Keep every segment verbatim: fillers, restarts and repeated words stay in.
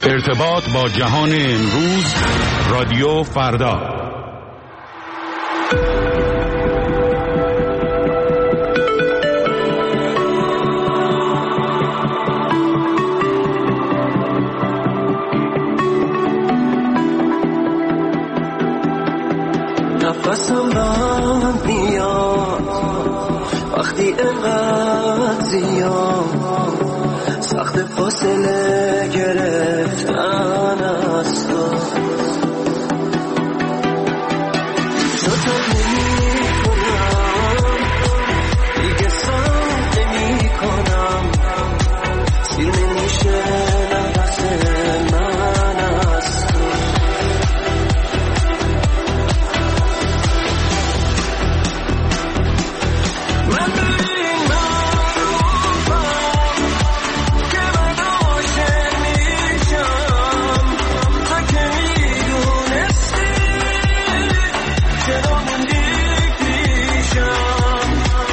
ارتباط با جهان امروز، رادیو فردا. نفسم بند میاد وقتی انقدر زیاد سخت فاصله گرفتن از تو شتاب نمی کنم دیگه سم نمی کنم سیر نمیشه نفس من از تو من ببین معروفم که من عاشق میشم تو که میدونستی چرا موندی پیشم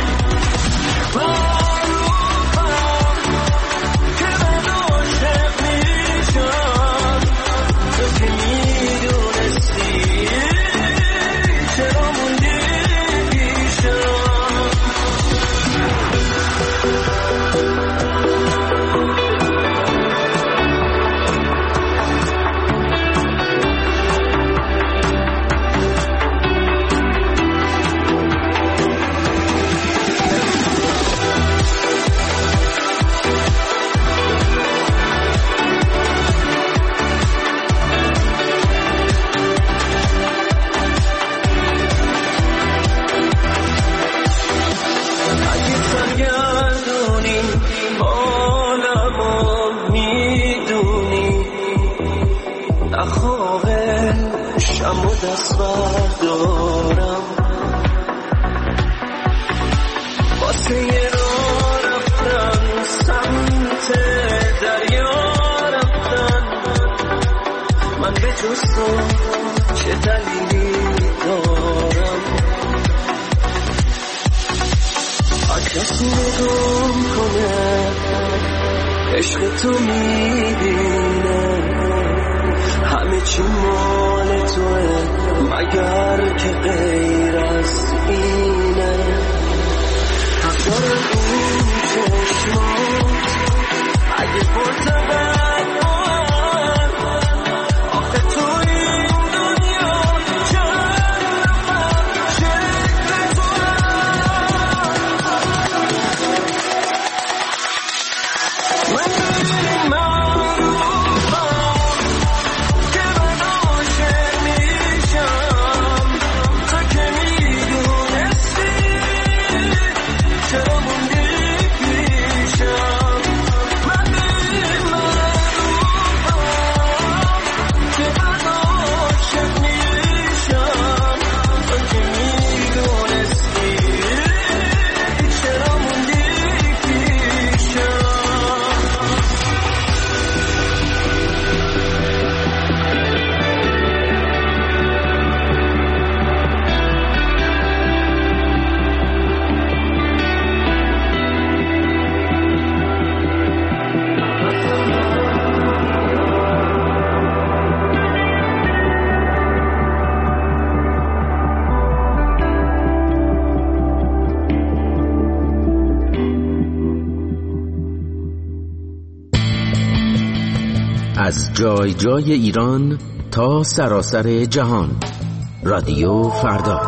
معروفم که من عاشق میشم تو که میدونستی چرا موندی پیشم اگه سرگردونی حالمو میدونی نخواهه شم و دست بردارم واسه یه راه رفتن سمت دریا رفتن من به جز تو چه دلیلی دارم کسی نگم کنه عشق تو میبینه همه چی مال توه مگر که غیر از اینه حق دارم اون چشمات اگه پرتبت بار آخه تو این دنیا چند نفر شکل تو من ببین معروفم که من عاشق میشم تو که میدونستی چرا موندی پیشم من ببین معروفم که من عاشق میشم تو که میدونستی چرا موندی پیشم از جای جای ایران تا سراسر جهان، رادیو فردا.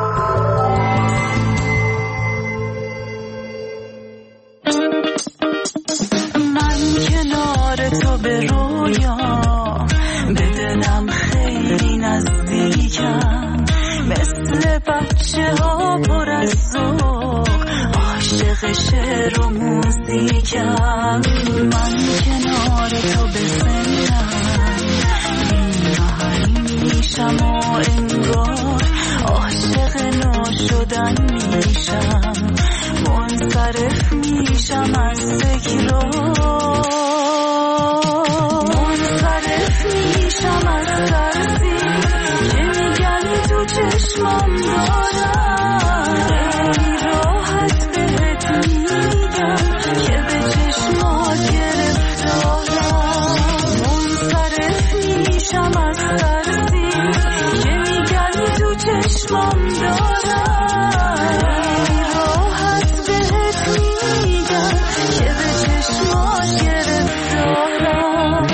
من کنار تو به رویا به دلم خیلی نزدیکم مثل بچه ها پر از ذوق عاشق شعر و موزیکم من کنار تو به سنم بی‌محرم میشم و انگار عاشق ناشدن میشم منصرف میشم از تکرار منصرف میشم از ترسی که میگن تو چشمم دارم خیلی راحت بهت میگم که به چشمات گرفتارم منصرف چشمام دارم راحت بهت میگم که به چشمات گرفتارم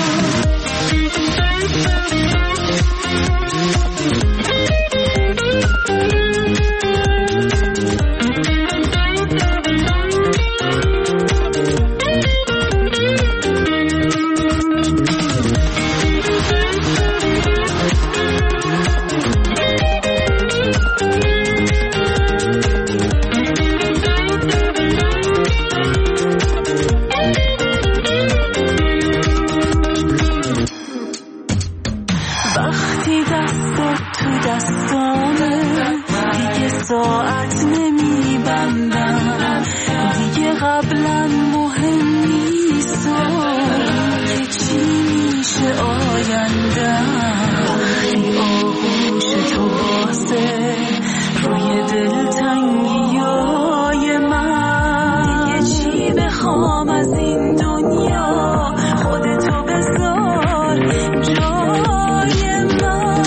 ساعت نمیبندم دیگه قبلا مهم نیست که چی میشه آیندم وقتی آغوش تو بازه روی دلتنگیای من دیگه چی بخوام از این دنیا خودتو بذار جای من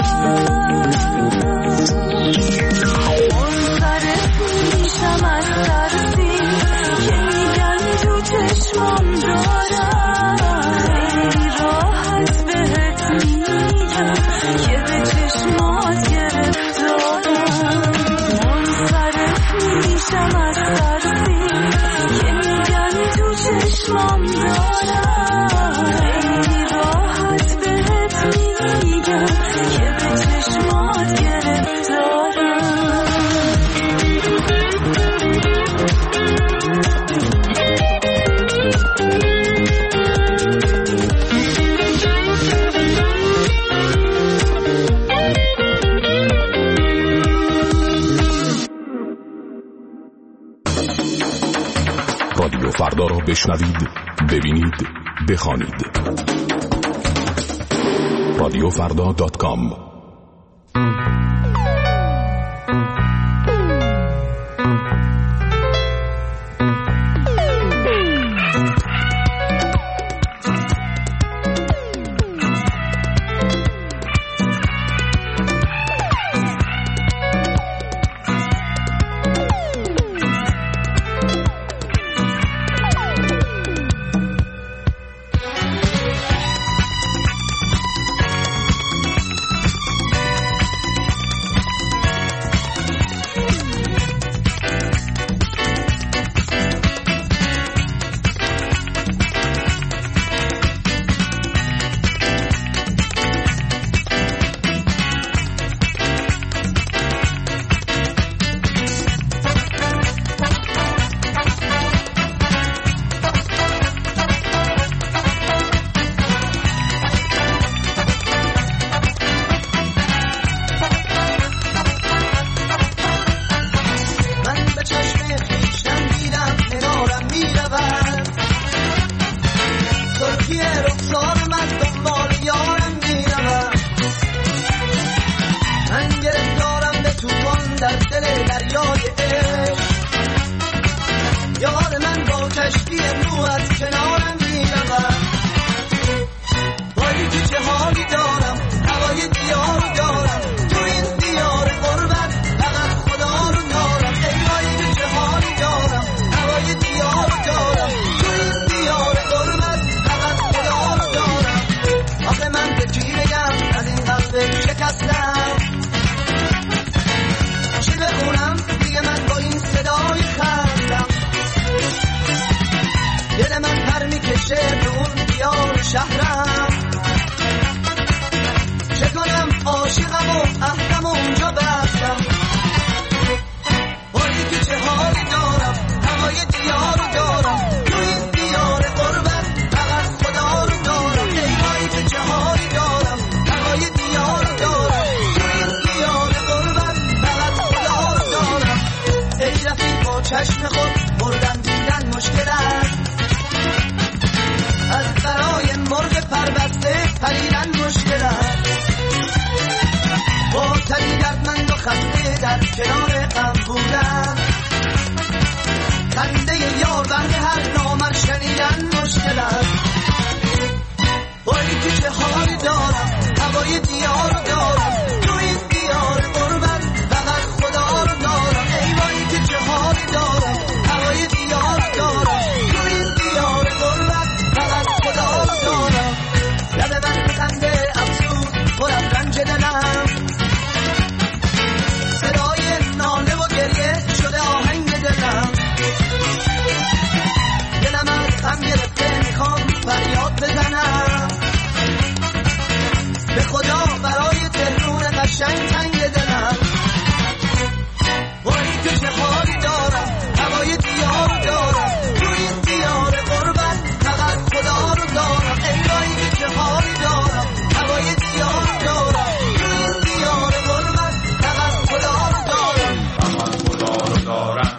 از ترسی که میگن تو چشمام دارم خیلی راحت بهت میگم که به چشمات گرفتارم منصرف میشم از ترسی که میگن تو چشمام دارم خیلی راحت بهت میگم که به چشمات گرفتارم رادیو فردا را بشنوید، ببینید، بخوانید. رادیو فردا دات کام. چشم خود مردن دیدن مشکل است از برای مرغ پربسته پریدن مشکل است با تری دردمند و خسته در کنار غم بودن خنده یار بر هر نامر شنیدن مشکل است بایی که چه حالی دارم هوای دیار دارم تو این دیار قربت فقط قشنگ تنگ دلم وای تو چه حالی دارم هوای دیار دارم توی این دیار قربت فقط خدا رو دارم ای وای تو چه حالی دارم هوای دیار دارم توی این دیار قربت فقط خدا رو دارم فقط خدا رو دارم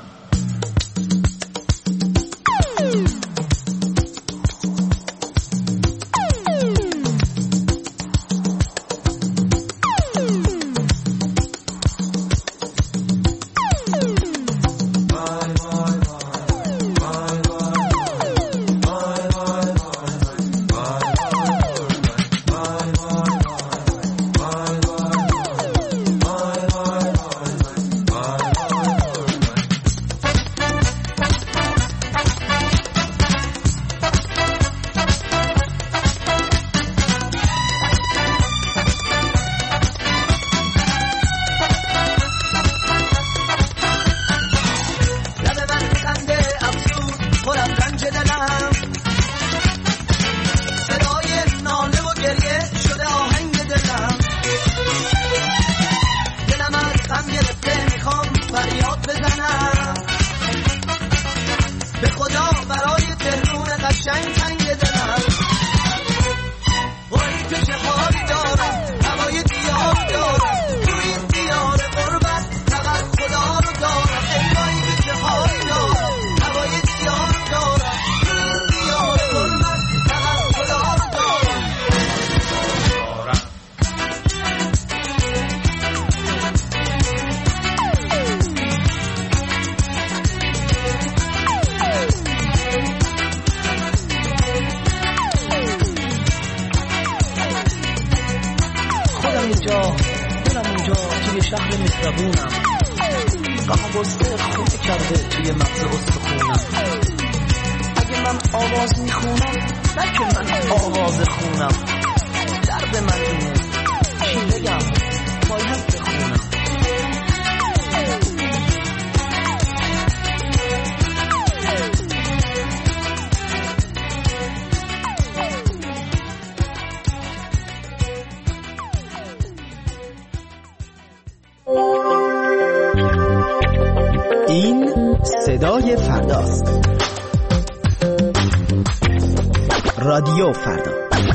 این صدای فرداست. رادیو فردا.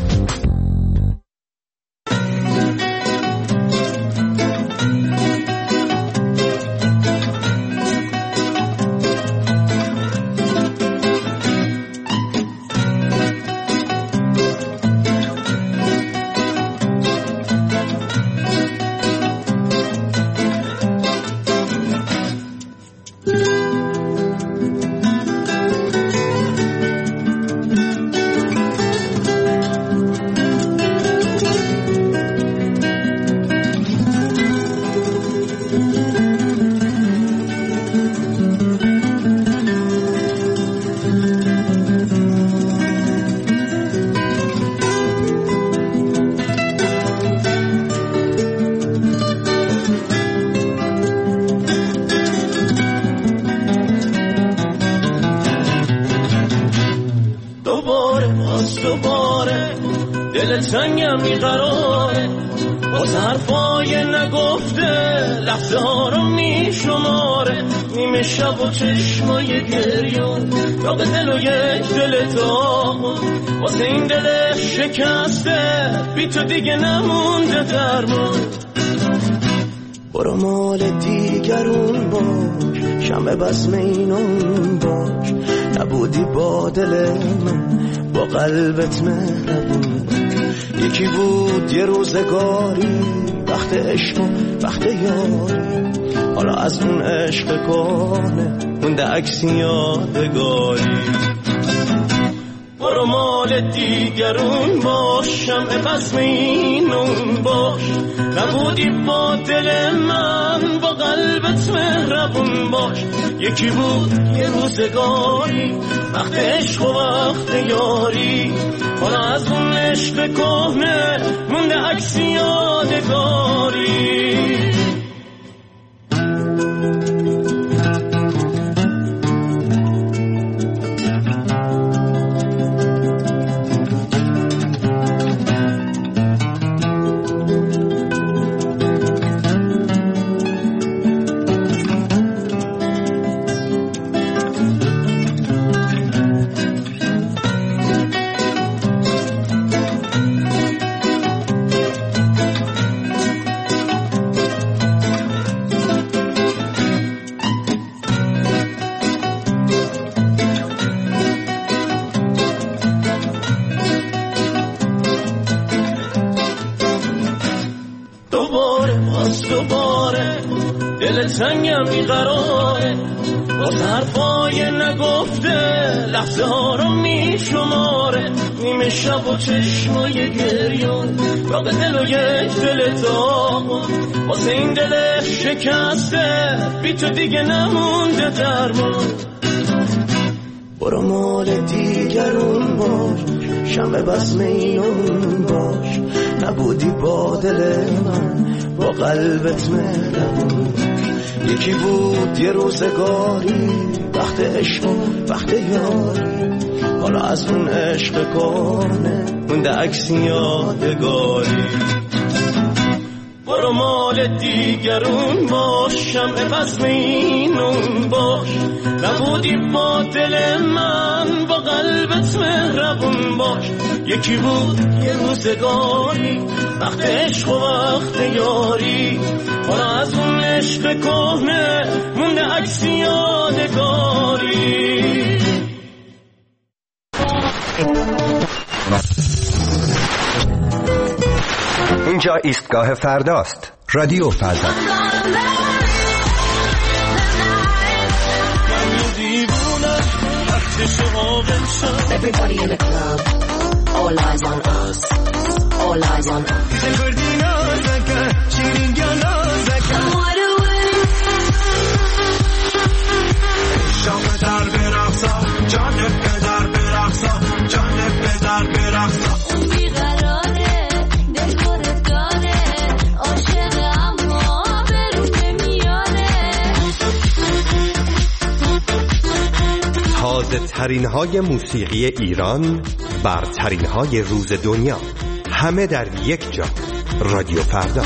سنگم بیقراره باز حرفای نگفته لحظه ها رو میشماره نیمه شب و چشمای گریون داغ دل و یک دل تاقون واسه این دل شکسته بی تو دیگه نمونده درمون برو مال دیگرون باش شمع بزم اینون باش نبودی با دل من با قلبت مهربون یکی بود یه روزگاری وقت عشق و وقت یاری حالا از اون عشق کهنه مونده عکسی یادگاری برو مال دیگرون باش شمع بزم اینون باش نبودی با دل من با قلبت مهربون باش یکی بود یه روزگاری وقت عشق و وقت یاری حالا از اون عشق کهنه مونده عکسی یادگاری باز دوباره دل تنگم بیقراره باز حرفای نگفته لحظه ها رو میشماره نیمه شب و چشمای گریون باقی دل و یک دل داغون واسه این دل شکسته بی تو دیگه نمونده درمان برو مال دیگرون باش شمع بزم اینون باش نبودی با دل من با قلبت مهربون باش یکی بود یه روزگاری وقت عشق و وقت یاری حالا از اون عشق کهنه مونده عکس یادگاری برو مال دیگرون باش شمع بزم اینون باش نبودی با دل من با قلبت مهربون باش یکی بود یه روزگاری وقت عشق و وقت یاری حالا از اون عشق کهنه مونده عکس یادگاری اینجا ایستگاه فرداست. رادیو فردا. Everybody in the club, all eyes on us, all eyes on us. تازه ترین های موسیقی ایران، برترین های روز دنیا، همه در یک جا. رادیو فردا.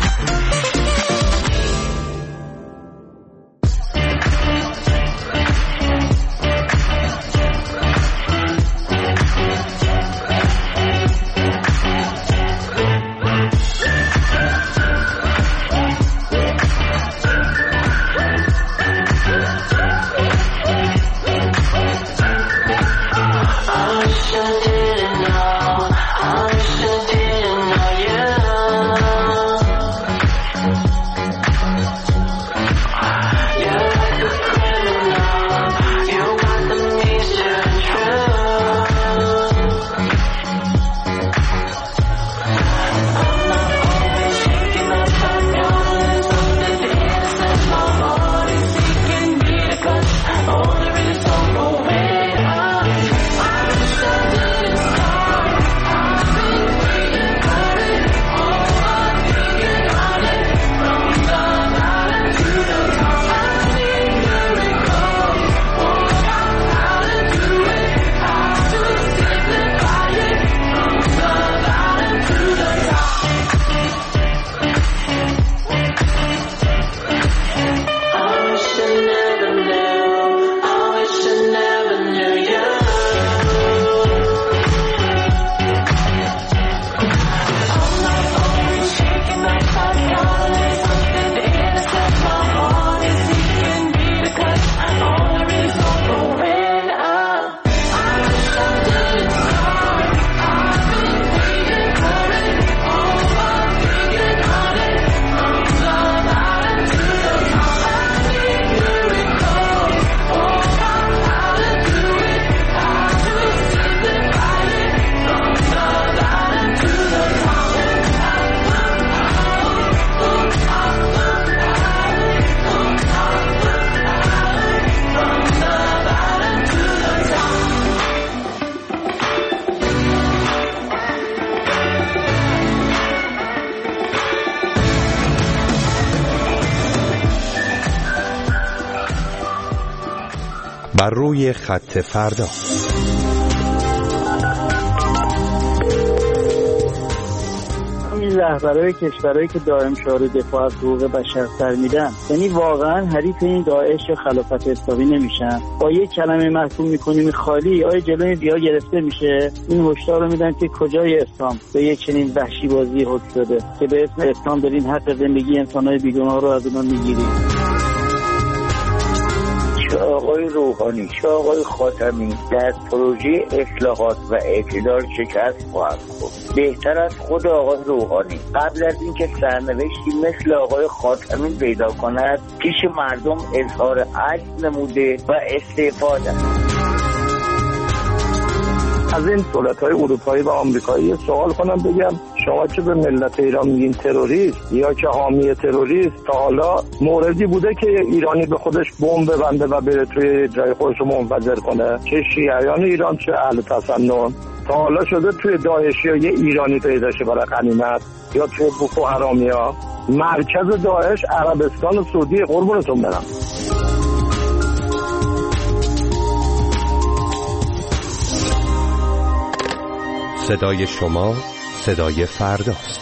بر روی خط فردا. این رهبرای کشورهایی که دائم شعار دفاع از حقوق بشر سر میدن، یعنی واقعا حریف این داعش یا خلافت اسلامی نمیشن. با یک کلمه محکوم میکنیم خالی، آیا جلوی بیا گرفته میشه؟ این هشدار رو میدن که کجای اسلام به یک چنین وحشی بازی حکم شده که به اسم اسلام دارین حق زندگی انسانهای بیگناه رو از اونها میگیرید. آقای روحانی چه آقای خاتمی در پروژه اصلاحات و اعتدال شکست خواهد خورد. بهتر از خود آقای روحانی قبل از اینکه سرنوشتی مثل آقای خاتمی پیدا کند پیش مردم اظهار عجز نموده و استعفا دهد. از این دولت‌های اروپایی و آمریکایی سوال کنم بگم شما که به ملت ایران میگین تروریست یا که حامی تروریست، تا حالا موردی بوده که ایرانی به خودش بمب ببنده و بره توی جای خودش رو منفجر کنه؟ چه شیعیان ایران چه اهل تسنن. تا حالا شده توی داعشی ها یه ایرانی پیدا شه برای غنیمت یا توی بوکو حرامیا؟ مرکز داعش عربستان و سعودی. قربونتون برم. صدای شما صدای فرداست.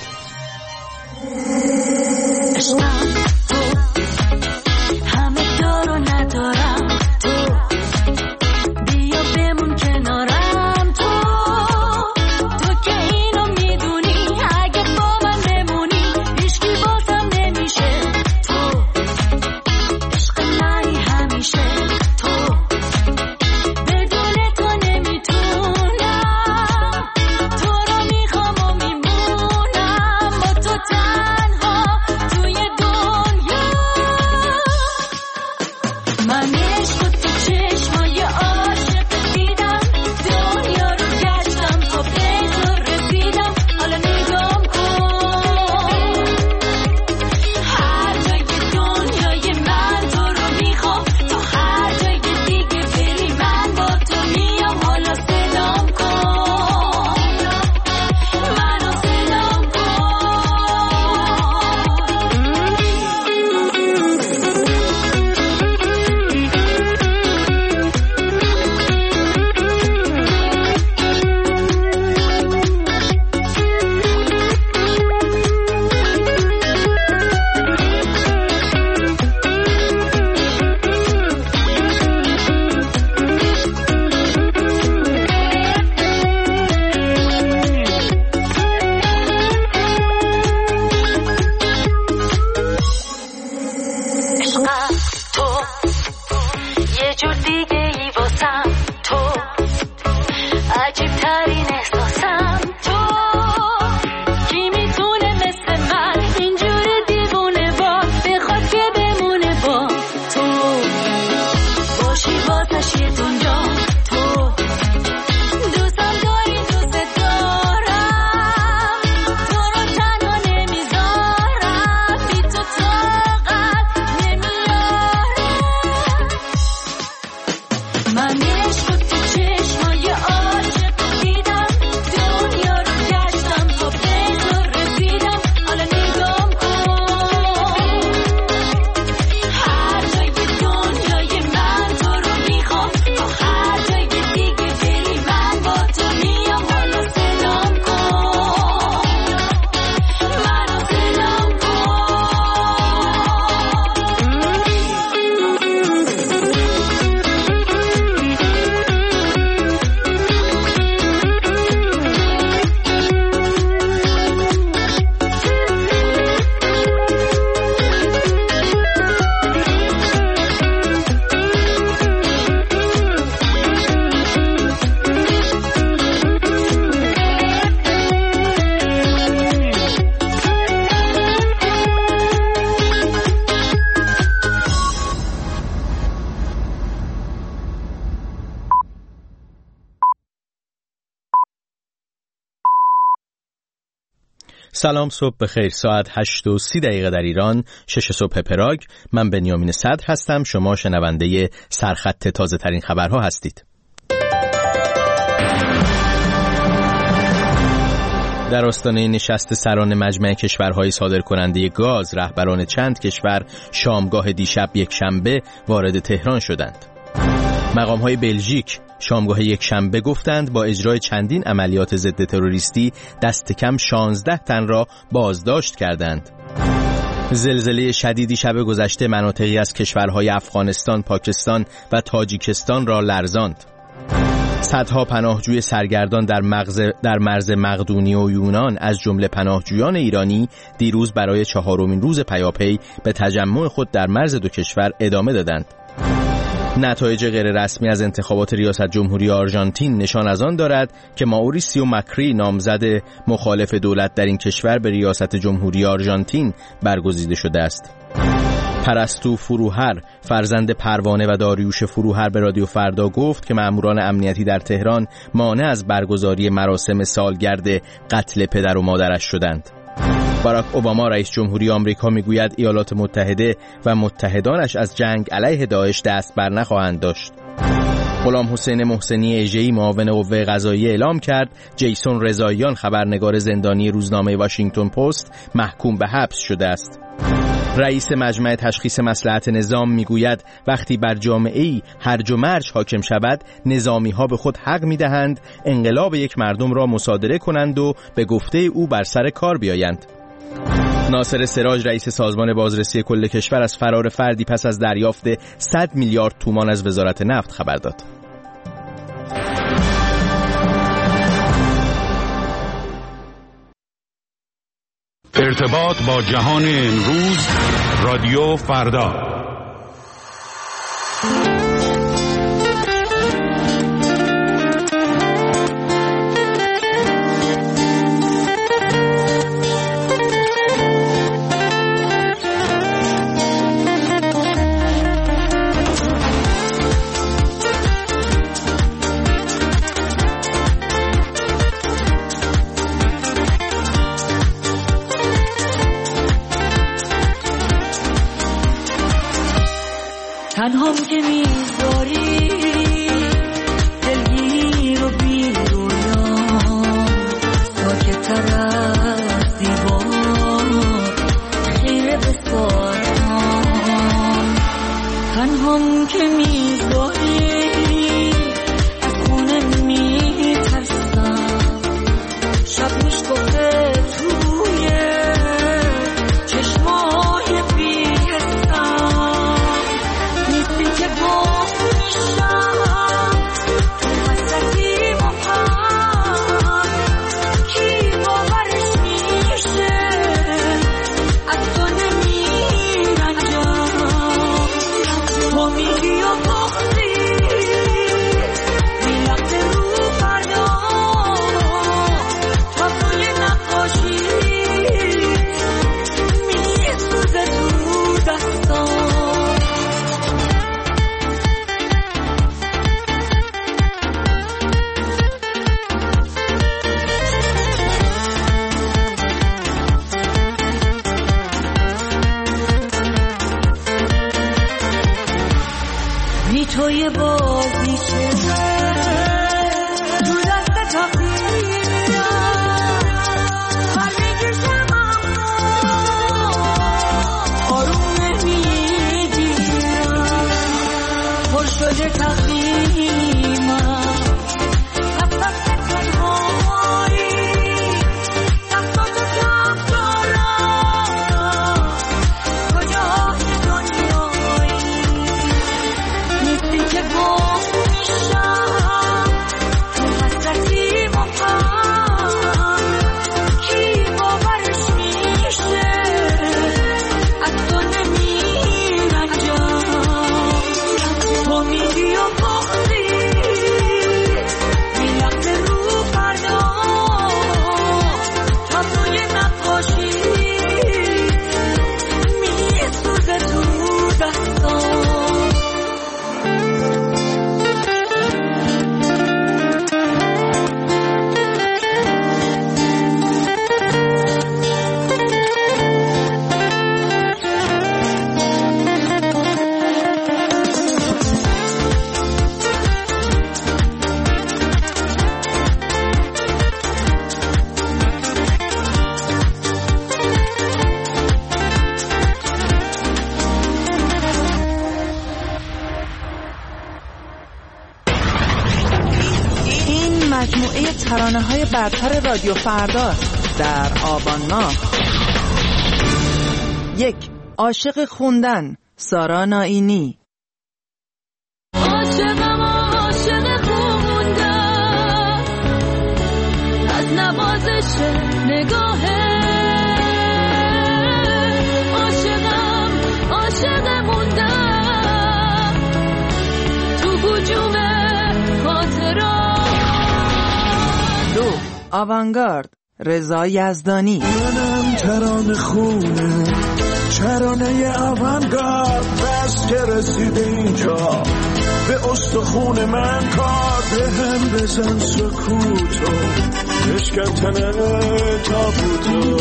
همه دارو ندارم تو بیا بمون کنارم تو تو که اینو میدونی اگه با من بمونی هیچکی بازم نمیشه تو عشق منی همیشه تو بدون تو نمیتونم تو رو میخوام و میمونم با تو تنها توی دنیا من عشق تو چشمای عاشق دیدم دنیا رو گشتم تا به تو رسیدم حالا نگام کن هر جای دنیای من تو رو میخوام تا هر جای دیگه بری من با تو میام حالا سلام کن منو سلام عشقم تو یه جور دیگه ای واسم تو عجیب ترین احساسم تو کی میتونه مثل من اینجوری دیوونه با بخواد که بمونه با تو باشی واسش یه دنیا تو دوستم داری دوست دارم تو رو تنها نمیذارم بی تو طاقت نمیارم من عشق تو چشمای عاشق دیدم دنیا رو گشتم تا به تو رسیدم حالا نگام کن هر جای دنیای من تو رو میخوام تا هر جای دیگه بری من با تو میام حالا سلام کن منو سلام سلام، صبح بخیر. ساعت هشت و سی دقیقه در ایران، شش صبح پراگ. من بنیامین صدر هستم. شما شنونده سرخط تازه ترین خبرها هستید. در آستانه نشست سران مجمع کشورهای صادرکننده گاز، رهبران چند کشور شامگاه دیشب یک شنبه وارد تهران شدند. مقام‌های بلژیک شامگاه یک شنبه گفتند با اجرای چندین عملیات ضد تروریستی دست کم شانزده تن را بازداشت کردند. زلزله شدیدی شب گذشته مناطقی از کشورهای افغانستان، پاکستان و تاجیکستان را لرزاند. صدها پناهجوی سرگردان در مرز در مرز مقدونیه و یونان از جمله پناهجویان ایرانی دیروز برای چهارمین روز پیاپی به تجمع خود در مرز دو کشور ادامه دادند. نتایج غیررسمی از انتخابات ریاست جمهوری آرژانتین نشان از آن دارد که مائوریسیو ماکری نامزد مخالف دولت در این کشور به ریاست جمهوری آرژانتین برگزیده شده است. پرستو فروهر فرزند پروانه و داریوش فروهر به رادیو فردا گفت که ماموران امنیتی در تهران مانع از برگزاری مراسم سالگرد قتل پدر و مادرش شدند. باراک اوباما رئیس جمهوری آمریکا میگوید ایالات متحده و متحدانش از جنگ علیه داعش دست بر نخواهند داشت. غلام حسین محسنی اژه‌ای معاون قوه قضاییه اعلام کرد جیسون رضاییان خبرنگار زندانی روزنامه واشنگتن پست محکوم به حبس شده است. رئیس مجمع تشخیص مصلحت نظام میگوید وقتی بر جامعه‌ای هرج و مرج حاکم شود نظامی‌ها به خود حق می‌دهند انقلاب یک مردم را مصادره کنند و به گفته او بر سر کار بیایند. ناصر سراج رئیس سازمان بازرسی کل کشور از فرار فردی پس از دریافت صد میلیارد تومان از وزارت نفت خبر داد. ارتباط با جهان امروز رادیو فردا. تنهام که میذاری دلگیر و بی رویا ساکت تر از دیوار خیره بسارم. تنهام که میذاری از خونه میترسم شب میشکفه توی چشمای بی که با میشم تو حسرتی مفهم کی باورش میشه از تو نمیرنجم. تو میگی و بخری میلقه رو فردا تا توی نقاشی میسوزه تو دستان. توی بازی شده تو دست تقدیرم من میگشم اما آروم نمیگیرم پر شده تقدیمم از دست تنهایی دستاتو کم دارم کجای دنیایی نیستی که با میشم تو حسرتی مفهم کی باورش میشه از تو نمیرنجم. تو میگی و بخری میلقه رو فردا تا توی نقاشی میسوزه تو دستان. مجموعه ترانه‌های برتر رادیو فردا در آبان ماه. یک، عاشق خوندن، سارا نائینی. عاشقم عاشق خوندن از نوازش نگاهه. عاشقم عاشق خوندن آوانگارد رضا یزدانی. منم ترانه خونه ترانه آوانگارد، بس که رسیده اینجا به استخون من کار، به هم بزن سکوتو بشکن تنه تابوتو.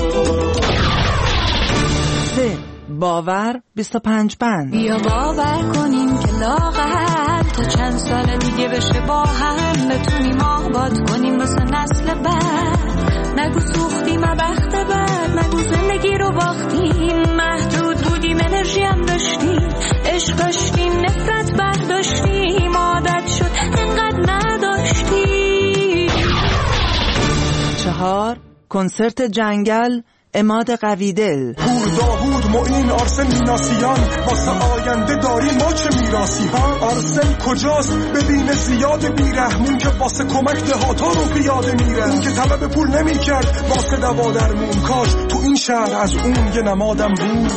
سه باور بیست و پنج بند. بیا باور کنیم که لاغر تا چند سال دیگه بشه با هم بتونیم آباد کنیم واسه نسل بعد. نگو سوختیم بخت بعد، نگو زندگی رو باختیم، محدود بودیم انرژی هم داشتیم، عشق داشتیم نفرت برداشتیم، عادت شد انقدر نداشتیم. چهار کنسرت جنگل عماد قویدل. پور داوود معین آرسن میناسیان، واسه آینده داریم ما چه میراسی ها. آرسن کجاست ببینه زیاد بیرحمون که واسه کمک دهاتا رو پیاده میره. اون که طلب پول نمیکرد واسه دوا درمون، کاش تو این شهر از اون یه نمادم بود.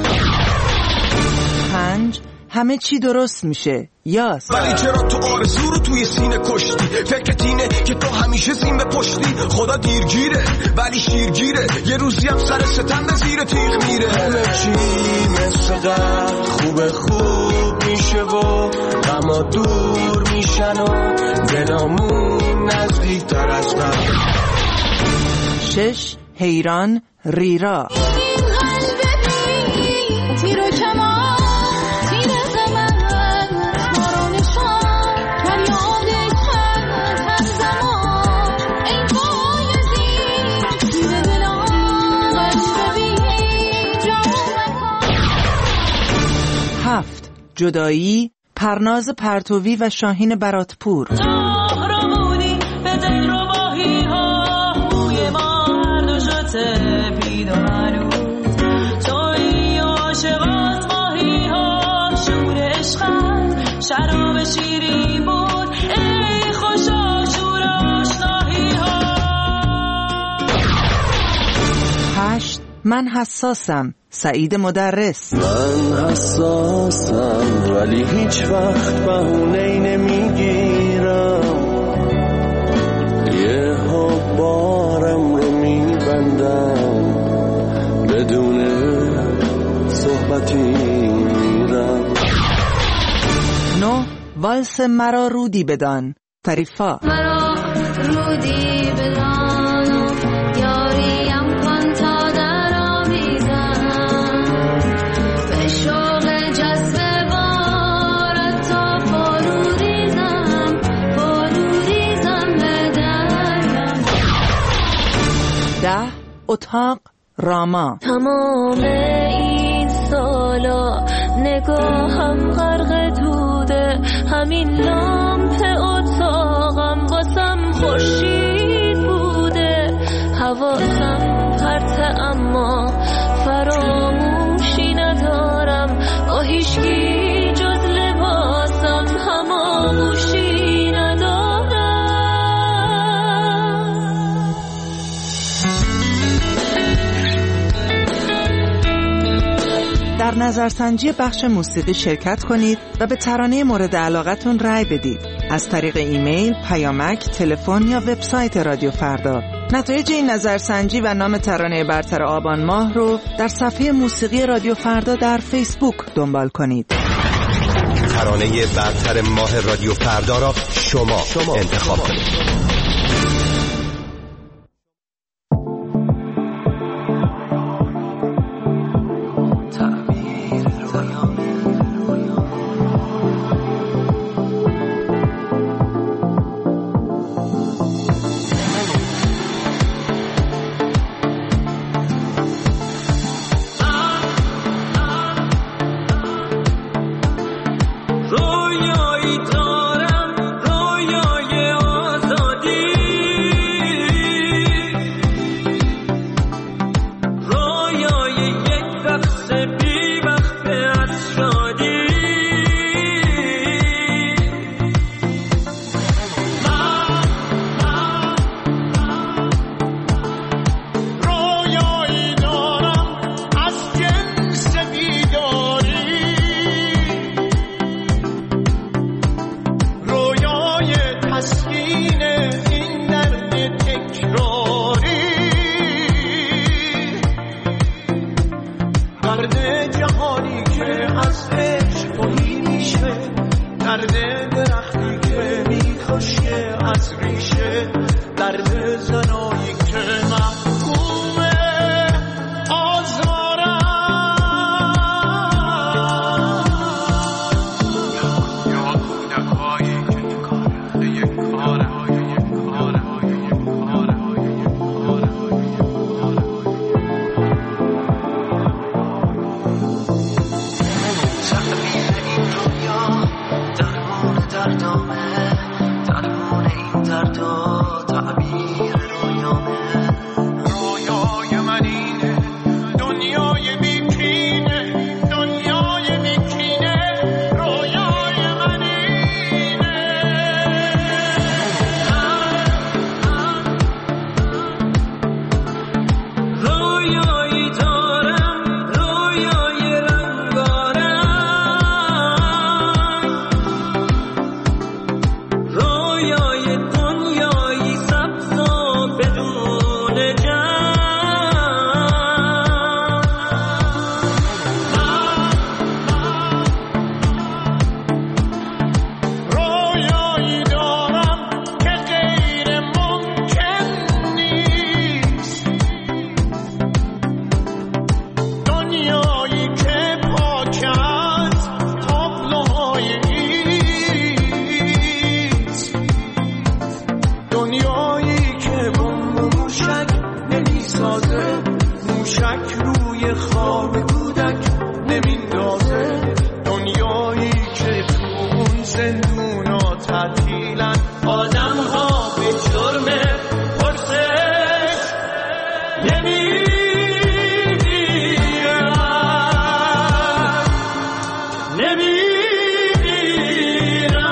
پنج همه چی درست میشه یاس. ولی چرا تو آرزو رو توی سینه کشتی؟ فکرت اینه که تو همیشه زین بپشتی. خدا دیرگیره ولی شیرگیره، یه روزی هم سر ستم به زیر تیغ میره. همه چی مثل قبل خوب خوب میشه و غما دور میشن و دلامون نزدیک تر از قبل. شش حیران ریرا. هفت جدایی پرناز پرتوی و شاهین براتپور. شراب شیرین بود ای خوشا شور آشنایی ها. هشت من حساسم سعید مدرس. من حساسم ولی هیچ وقت بهونه‌ای نمیگیرم، یه ها بارم رو میبندم بدون صحبتی میرم. نو والس مرا رودی بدان فریفا. مرا رودی بدان یاریم کن تا در آمیزم، به شوق جذب بارت تا باروریزم باروریزم به درم. ده اتاق راما. تمام این سالا نگاهم غرق دوده، همین لامپ اتاقم واسم خورشید بوده، حواسم پرته اما فراموشی ندارم، با هیچکی جز لباسم هماغوشی ندارم. در نظرسنجی بخش موسیقی شرکت کنید و به ترانه مورد علاقتون رأی بدید از طریق ایمیل، پیامک، تلفن یا وبسایت رادیو فردا. نتایج این نظرسنجی و نام ترانه برتر آبان ماه رو در صفحه موسیقی رادیو فردا در فیسبوک دنبال کنید. ترانه برتر ماه رادیو فردا را شما, شما انتخاب کنید. رویای یک رقص بی درد درختی که میکشه از ریشه، درد زنایی که محکومه آزارم. یا کودکایی که تو کاره یک کاره یک کاره یک کاره تقدیر این دنیا درمون دردامه، درمون این دردا تعبیر رویامه. رویای من اینه دنیای بیکینه، دنیای بیکینه رویای من اینه. رویایی دارم رویای رنگارنگ، رویای دنیایی سبز و بدون جنگ. رویایی دارم که غیر ممکن نیست، دنیایی که پاک از تابلوهای ایست، دنیایی که بمب و موشک نمیسازه، موشک روی خواب کودک نمیندازه، دنیایی که تو اون زندونا تعطیلن آدم ها به جرم پرسش نمیمیرن نمیمیرن.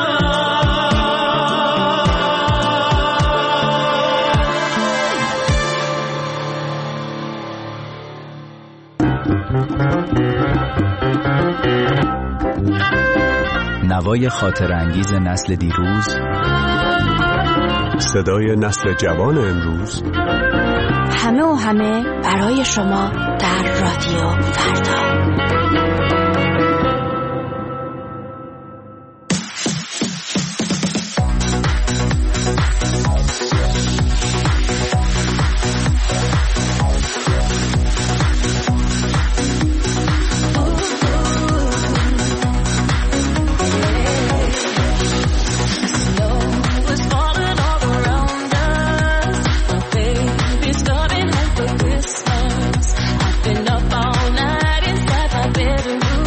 نوای خاطر انگیز نسل دیروز، صدای نسل جوان امروز، همه و همه برای شما در رادیو فردا. Starting over Christmas, I've been up all night inside my bedroom.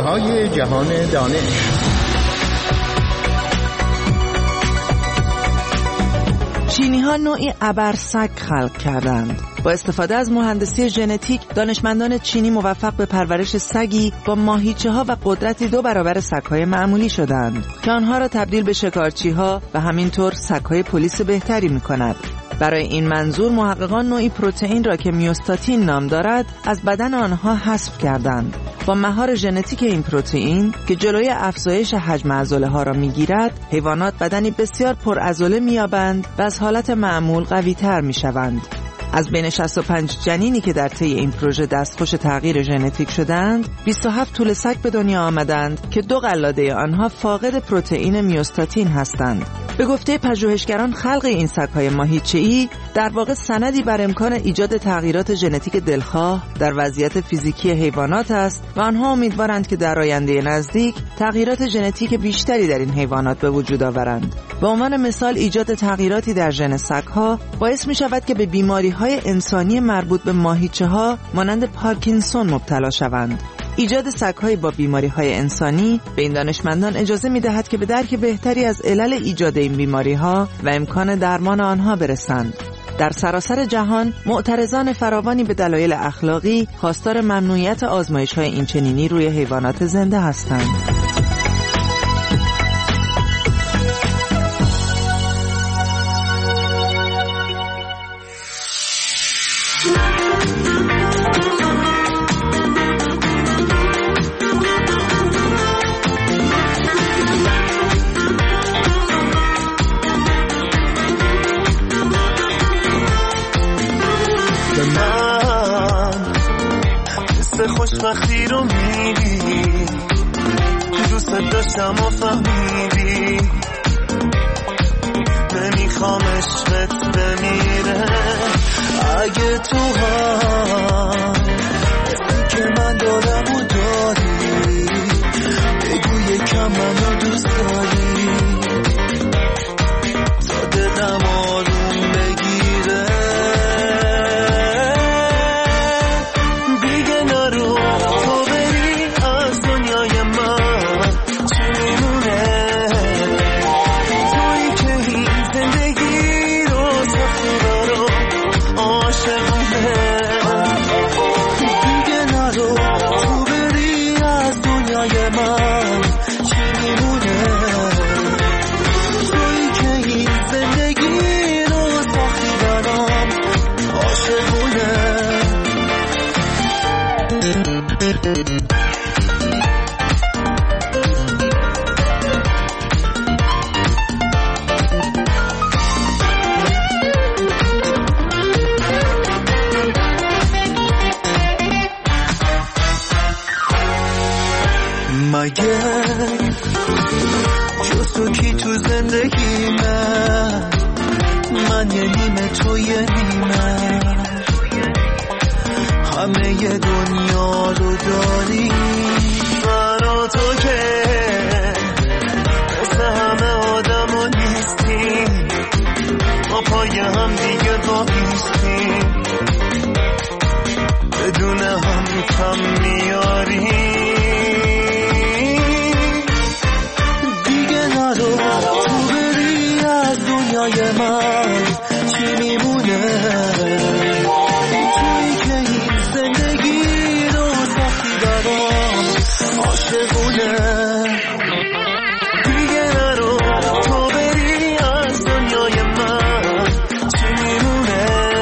های جهان دانش. چینی ها نوعی ابرسگ خلق کردند. با استفاده از مهندسی ژنتیک، دانشمندان چینی موفق به پرورش سگی با ماهیچه ها و قدرتی دو برابر سگ‌های معمولی شدند که آنها را تبدیل به شکارچی ها و همینطور سگ‌های پلیس بهتری می‌کند. برای این منظور محققان نوعی پروتئین را که میوستاتین نام دارد از بدن آنها حذف کردند. با مهار ژنتیک این پروتئین که جلوی افزایش حجم عضله‌ها را می‌گیرد، حیوانات بدنی بسیار پرعضله می‌یابند و از حالت معمول قوی‌تر می‌شوند. از بین شصت و پنج جنینی که در طی این پروژه دستخوش تغییر ژنتیک شدند، بیست و هفت توله سگ به دنیا آمدند که دو قلاده آنها فاقد پروتئین میوستاتین هستند. به گفته پژوهشگران، خلق این سگ‌های ماهیچه‌ای در واقع سندی بر امکان ایجاد تغییرات ژنتیک دلخواه در وضعیت فیزیکی حیوانات است و آنها امیدوارند که در آینده نزدیک تغییرات ژنتیک بیشتری در این حیوانات به وجود آورند. به عنوان مثال، ایجاد تغییراتی در ژن سگ‌ها باعث می‌شود که به بیماری‌های انسانی مربوط به ماهیچه‌ها مانند پارکینسون مبتلا شوند. ایجاد سگ‌های با بیماری‌های انسانی به این دانشمندان اجازه می‌دهد که به درک بهتری از علل ایجاد این بیماری‌ها و امکان درمان آنها برسند. در سراسر جهان معترضان فراوانی به دلایل اخلاقی خواستار ممنوعیت آزمایش‌های اینچنینی روی حیوانات زنده هستند. خوشبختی رو میدی، دوست داشتم و فهمیدی، نمیخوام عشقت بمیره. اگه تو هم که من دارم و داری، بگو یکم منو دوست داری تا دلم آروم بگیره. مگه جز تو کی تو زندگی من، من یه نیمه تو یه نیمه، همه ی دنیا رو داری برا تو که مثل همه آدم ها نیستی، ما پای هم دیگه بایستی، بدون هم کم میاری. من چی میمونه توی که این زندگی رو ساختی برام عاشقونه. دیگه نرو تو بری از دنیای من، چی میمونه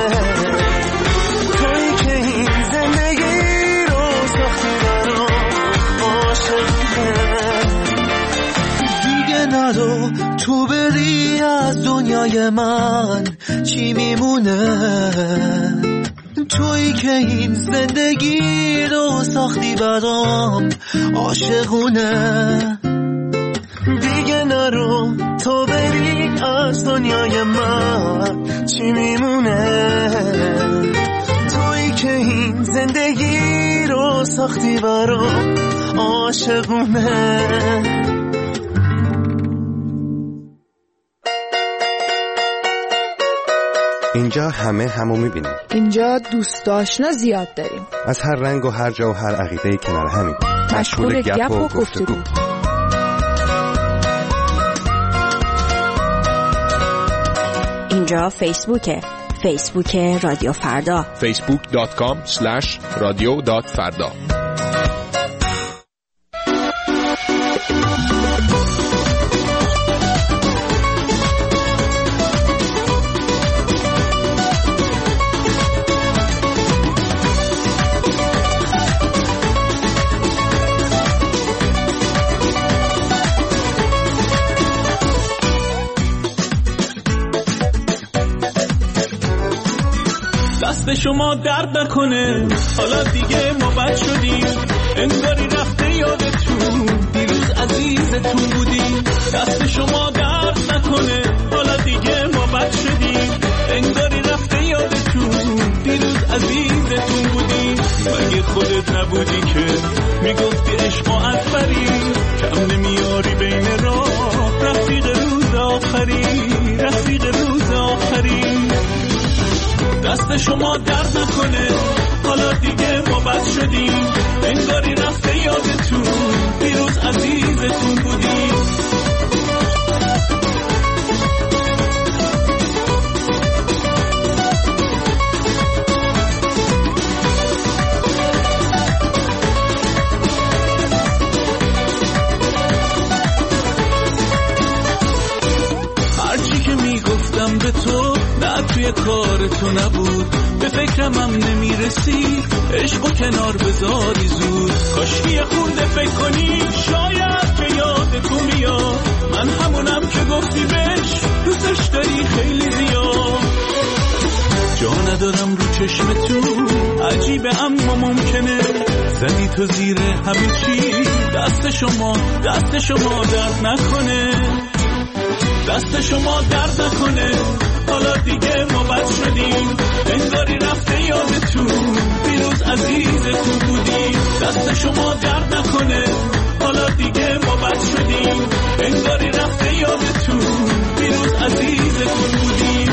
توی که این زندگی رو ساختی برام عاشقونه. دیگه نرو تو بری از دنیای من، چی میمونه تویی که این زندگی رو ساختی برام عاشقونه. دیگه نرو تو بری از دنیای من، چی میمونه تویی که این زندگی رو ساختی برام عاشقونه. اینجا همه همو میبینیم. اینجا دوست آشنا زیاد داریم، از هر رنگ و هر جا و هر عقیده‌ای کنار همیم. مشغول گپ و گفتگو. اینجا فیسبوکه، فیسبوک رادیو فردا، فیسبوک دات کام اسلش رادیو دات فردا. دست شما درد نکنه، حالا دیگه ما بد شدیم، انگاری رفته یادتون دیروز عزیزتون بودیم. دست شما درد نکنه، حالا دیگه ما بد شدیم، انگاری رفته یادتون دیروز عزیزتون بودیم. مگه خودت نبودی که میگفتی عشق و اکبری، کم نمیاری بین راه، رفیق روز آخری، رفیق روز آخری. دست شما درد نکنه، حالا دیگه ما بد شدیم، انگاری رفته یادتون دیروز عزیزتون بودیم. هرچی که میگفتم به تو نه توی کار تو نبود، به فکرم هم نمیرسی، عشق و کنار بذاری زود. کاشکی یه خورده فکر کنی، شاید که یادتون بیاد من همونم که گفتی بهش دوستش داری خیلی زیاد. جا ندارم رو چشمتون، عجیبه اما ممکنه زدی تو زیر همه چی. دست شما دست شما درد نکنه، دست شما درد نکنه، حالا دیگه ما بد شدیم، انگاری رفته یادتون دیروز عزیزتون بودیم. دست شما درد نکنه، حالا دیگه ما بد شدیم، انگاری رفته یادتون دیروز عزیزتون بودیم.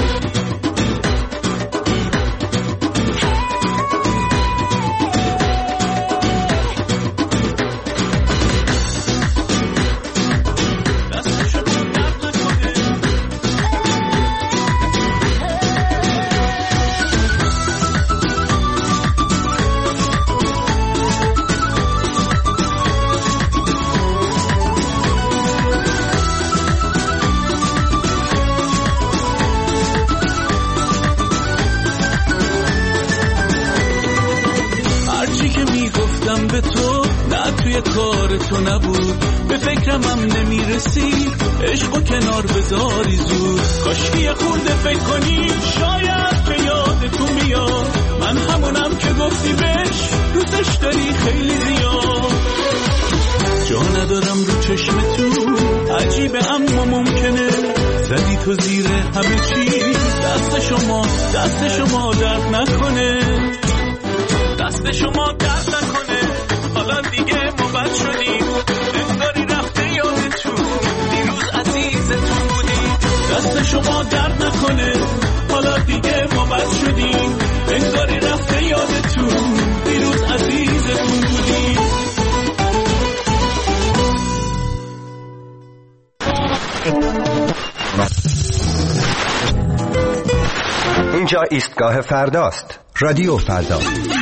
به تو نه توی کار تو نبود، به فکرم هم نمیرسی، عشق و کنار بذاری زود. کاشکی یه خورده فکر کنی، شاید که یادتون بیاد من همونم که گفتی بهش دوستش داری خیلی زیاد. جا ندارم رو چشمتون، عجیبه اما ممکنه زدی تو زیر همه چی. دست شما دست شما درد نکنه، دست شما درد نکنه، حالا دیگه ما بد شدیم، انگاری رفته یادتون دیروز عزیزتون بودیم. دست شما درد نکنه، حالا دیگه ما بد شدیم، انگاری رفته یادتون دیروز عزیزتون بودیم. اینجا ایستگاه فرداست، رادیو فردا.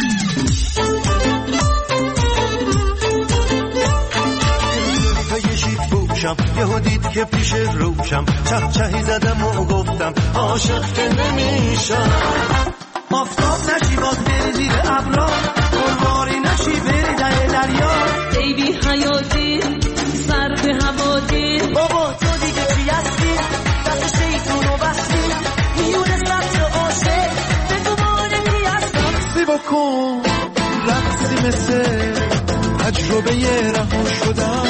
یهو دید که پیش روشم، چه چهی زدم و گفتم عاشق که نمیشم. آفتاب نشی باز بری زیر ابرا، قرباری نشی بری در دریا. ای بی حیاتی سر به هوادی، بابا تو دیگه چی هستی؟ دست شیطونو بستی، میونه سبز عاشق به گمانه کی هستم. سی بکن رقصی مثل تجربه رها شدم.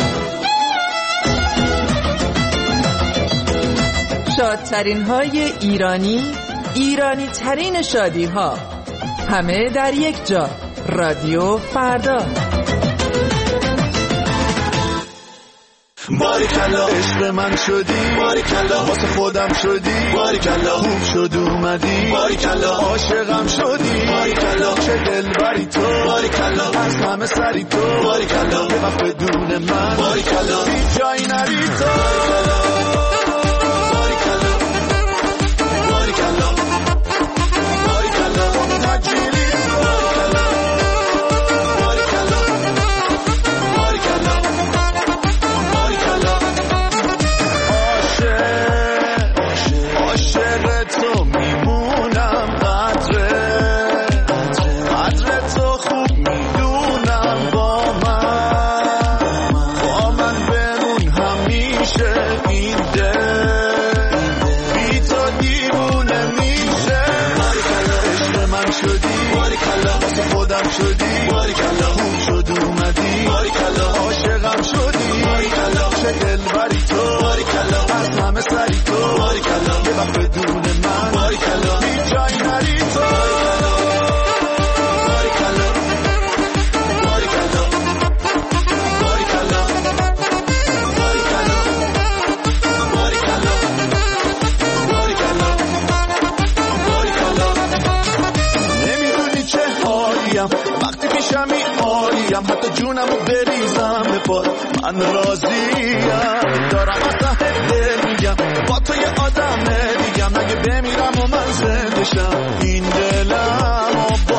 شادترین های ایرانی، ایرانی ترین شادی ها، همه در یک جا. رادیو فردا. باریکلا عشق من شدی باریکلا واسه خودم شدی باریکلا خوب شد اومدی باریکلا عاشقم شدی باریکلا چه دلبری تو باریکلا از همه سری تو باریکلا یه وقت بدون من باریکلا هیچ جایی نری تو باریکلا باریکلا باریکلا نجیلی شدی باریکلا خوب شد اومدی باریکلا عاشقم شدی باریکلا چه دلبری تو باریکلا از همه سری تو باریکلا یه وقت بدون من باریکلا هیچ جایی نری تو باریکلا باریکلا باریکلا باریکلا باریکلا باریکلا باریکلا نمیدونی چه حالیم وقتی پیشمی عالیم حتی جونمو بریزم به پات من راضیم دارم از ته دل میگم با تو یه آدم دیگم اگه بمیرم و من زنده شم این دلم